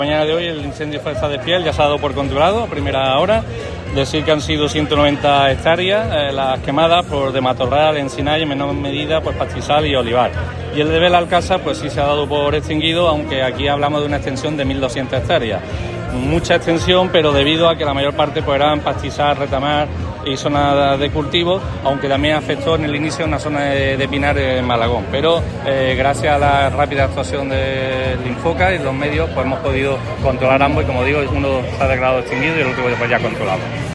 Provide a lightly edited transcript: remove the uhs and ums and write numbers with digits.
Mañana de hoy el incendio Fuerza de Piel ya se ha dado por controlado a primera hora. Decir que han sido 190 hectáreas las quemadas por de matorral, encinar y en menor medida pues pastizal y olivar. Y el de Belalcázar pues sí se ha dado por extinguido, aunque aquí hablamos de una extensión de 1.200 hectáreas. Mucha extensión, pero debido a que la mayor parte pues eran pastizal, retamar y zona de cultivo, aunque también afectó en el inicio una zona de pinar en Malagón. Pero gracias a la rápida actuación del Infoca y los medios pues hemos podido controlar ambos y, como digo, uno se ha declarado extinguido y el otro pues ya controlado.